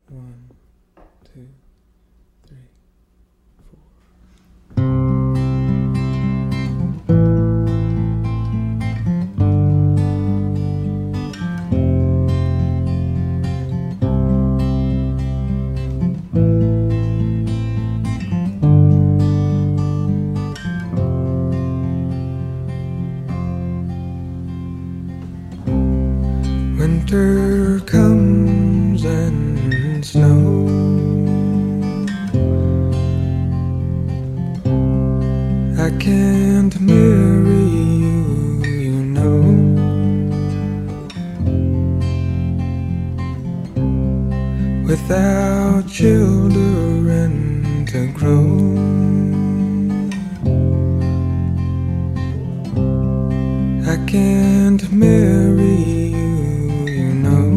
1, 2, 3, 4. Winter comes and snow. I can't marry you, you know. Without children to grow, I can't marry you, you know.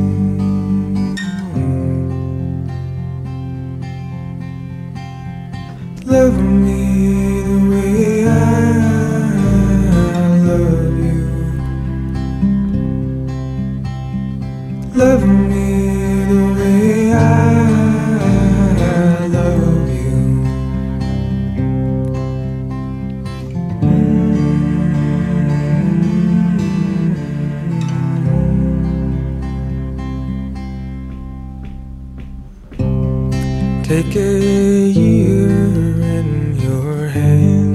Love me the way I love you. Love me the way I love you. Take a year in your hand.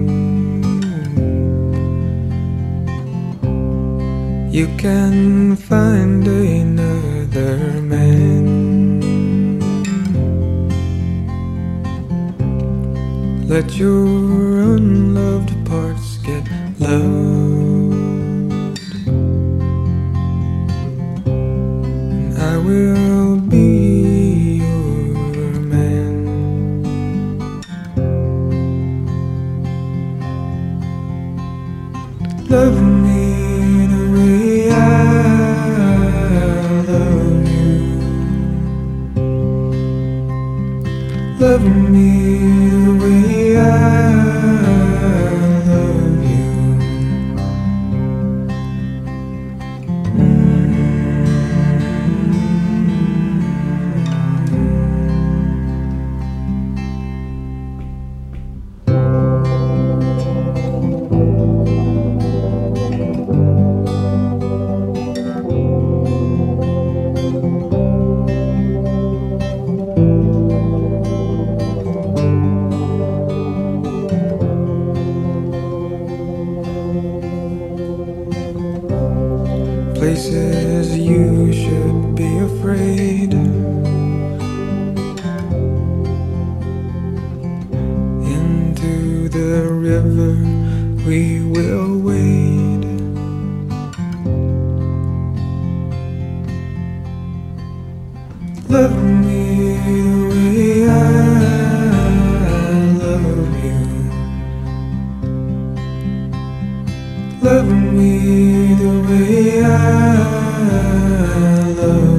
You can find another man. Let your unloved parts get loved, and I will be love me the way I love you. Love me the way I love you. Places you should be afraid, into the river we will wade. Love me the way I love you. Love me the way I love you.